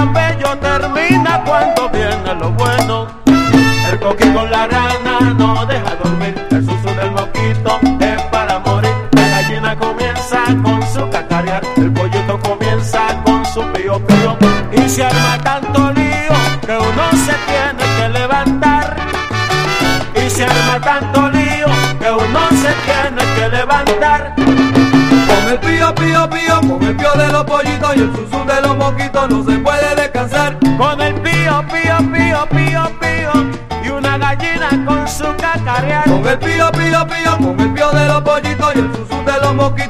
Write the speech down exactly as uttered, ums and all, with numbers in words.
tan bello termina cuando viene lo bueno. El coqui con la rana no deja dormir, el susu del mosquito es para morir. La gallina comienza con su cacarear, el pollito comienza con su pío pío. Y se arma tanto lío que uno se tiene que levantar. Y se arma tanto lío que uno se tiene que levantar. Con el pío pío pío, con el pío de los pollitos y el susu de los mosquitos no se puede descansar. Con el pío pío pío pío pío y una gallina con su cacarear. Con el pío pío pío, con el pío de los pollitos y el susu de los mosquitos